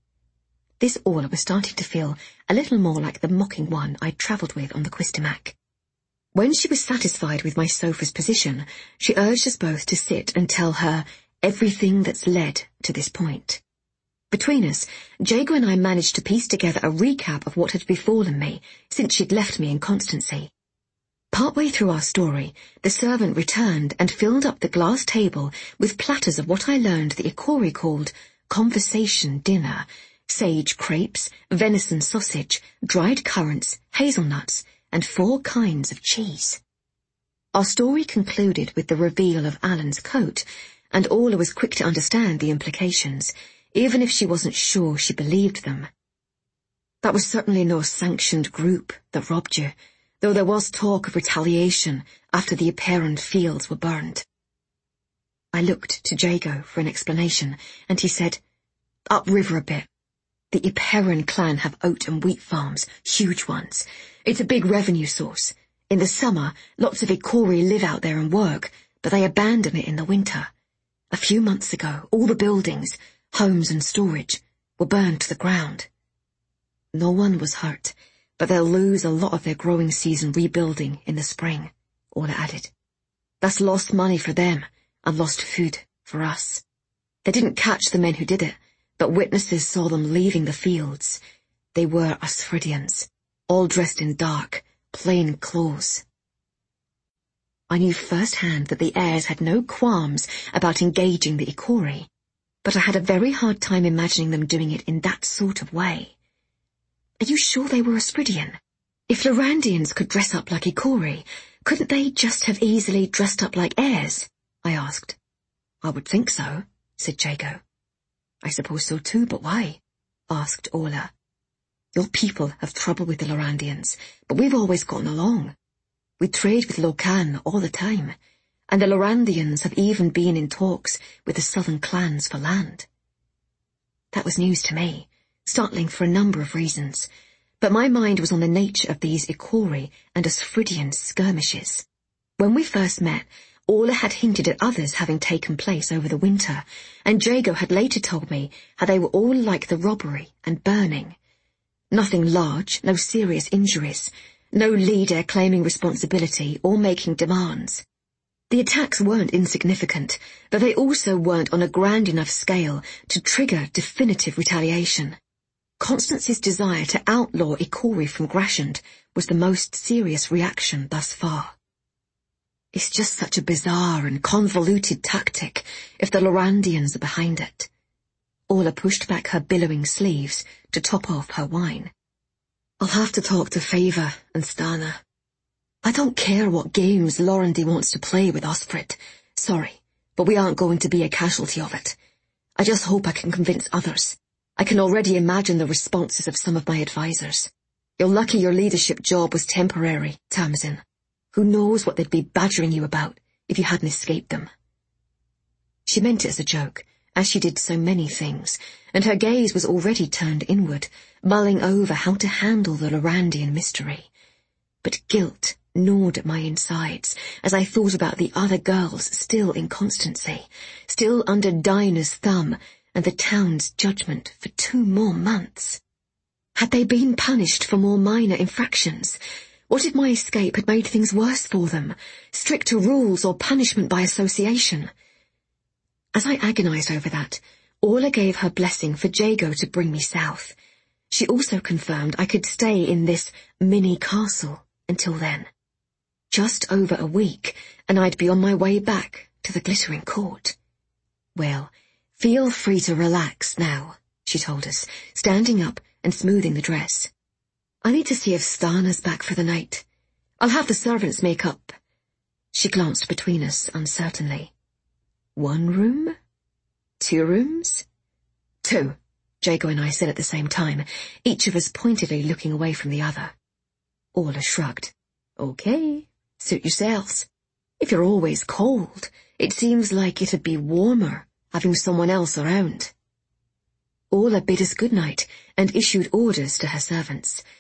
S1: This Orla was starting to feel a little more like the mocking one I'd travelled with on the Quistamac. When she was satisfied with my sofa's position, she urged us both to sit and tell her everything that's led to this point. Between us, Jago and I managed to piece together a recap of what had befallen me since she'd left me in Constancy. Partway through our story, the servant returned and filled up the glass table with platters of what I learned the Ikori called conversation dinner, sage crepes, venison sausage, dried currants, hazelnuts, and 4 kinds of cheese. Our story concluded with the reveal of Alan's coat, and Orla was quick to understand the implications, even if she wasn't sure she believed them. "That was certainly no sanctioned group that robbed you, though there was talk of retaliation after the Eperon fields were burned." I looked to Jago for an explanation, and he said, "Upriver a bit. The Eperon clan have oat and wheat farms, huge ones. It's a big revenue source. In the summer, lots of Ikori live out there and work, but they abandon it in the winter. A few months ago, all the buildings, homes and storage, were burned to the ground. No one was hurt, but they'll lose a lot of their growing season rebuilding in the spring," Orla added. "That's lost money for them and lost food for us. They didn't catch the men who did it, but witnesses saw them leaving the fields. They were Osphridians, all dressed in dark, plain clothes." I knew firsthand that the heirs had no qualms about engaging the Ikori, but I had a very hard time imagining them doing it in that sort of way. "Are you sure they were Osphridian? If Lorandians could dress up like Ikori, couldn't they just have easily dressed up like heirs?" I asked. "I would think so," said Jago. "I suppose so too, but why?" asked Orla. "Your people have trouble with the Lorandians, but we've always gotten along. We trade with Locan all the time, and the Lorandians have even been in talks with the southern clans for land." That was news to me, startling for a number of reasons, but my mind was on the nature of these Ikori and Osphridian skirmishes. When we first met, Orla had hinted at others having taken place over the winter, and Jago had later told me how they were all like the robbery and burning. Nothing large, no serious injuries, no leader claiming responsibility or making demands. The attacks weren't insignificant, but they also weren't on a grand enough scale to trigger definitive retaliation. Constance's desire to outlaw Ikori from Grashand was the most serious reaction thus far. "It's just such a bizarre and convoluted tactic if the Lorandians are behind it." Orla pushed back her billowing sleeves to top off her wine. "I'll have to talk to Fava and Stana. I don't care what games Lorandi wants to play with Osfrid. Sorry, but we aren't going to be a casualty of it. I just hope I can convince others. I can already imagine the responses of some of my advisors. You're lucky your leadership job was temporary, Tamsin. Who knows what they'd be badgering you about if you hadn't escaped them." She meant it as a joke, as she did so many things, and her gaze was already turned inward, mulling over how to handle the Lorandian mystery. But guilt gnawed at my insides as I thought about the other girls still in Constancy, still under Dinah's thumb and the town's judgment for 2 more months. Had they been punished for more minor infractions? What if my escape had made things worse for them? Stricter rules or punishment by association? As I agonized over that, Orla gave her blessing for Jago to bring me south. She also confirmed I could stay in this mini castle until then. Just over a week, and I'd be on my way back to the Glittering Court. "Well, feel free to relax now," she told us, standing up and smoothing the dress. "I need to see if Stana's back for the night. I'll have the servants make up." She glanced between us uncertainly. 1 room? 2 rooms? 2. Jago and I said at the same time, each of us pointedly looking away from the other. Orla shrugged. Okay, suit yourselves. If you're always cold, it seems like it'd be warmer having someone else around. Orla bid us good night and issued orders to her servants,